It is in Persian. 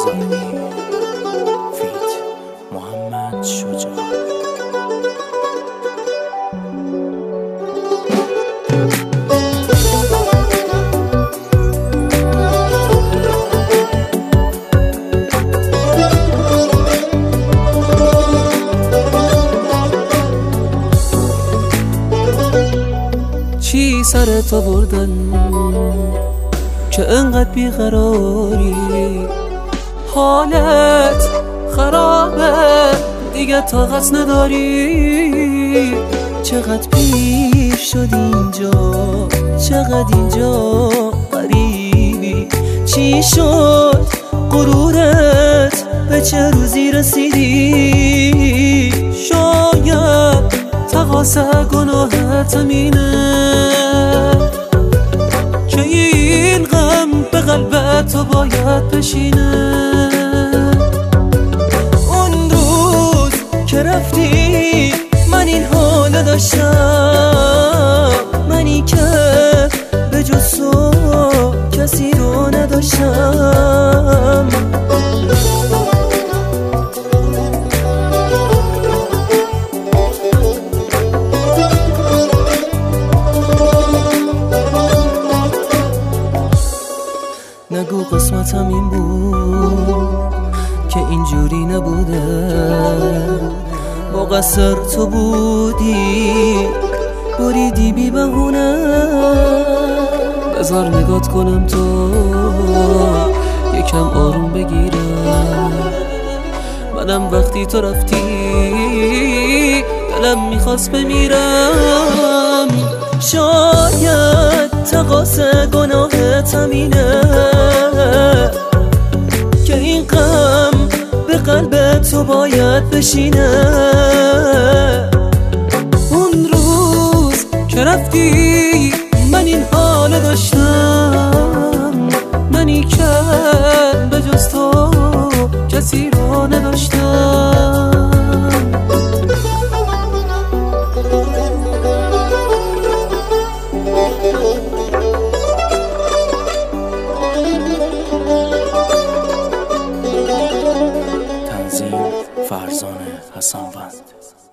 حسینی فیت محمد شجاع. چی سرت آوردن که انقدر بیقراری؟ حالت خرابه دیگه طاقت نداری. چقدر پیر شد اینجا، چقدر اینجا غریبی. چی شد غرورت، به چه روزی رسیدی؟ شاید تقاصه گناهت همینه که این غم به قلبت تو باید بشینه. اون روز که رفتی من این حال داشتم، منی که به جز تو کسی رو نداشتم. نگو قسمتم این بود که اینجوری نبوده، مقصر تو بودی بریدی بی بهونه. بذار نگات کنم تو یکم آروم بگیرم. منم وقتی تو رفتی دلم میخواست بمیرم. شاید تقاصه گناهت همینه که این غم به قلب تو باید بشینه. اون روز که رفتی من این حال داشتم، منی که به جز تو کسی رو نداشتم. تنظیم فرزان حسنوند.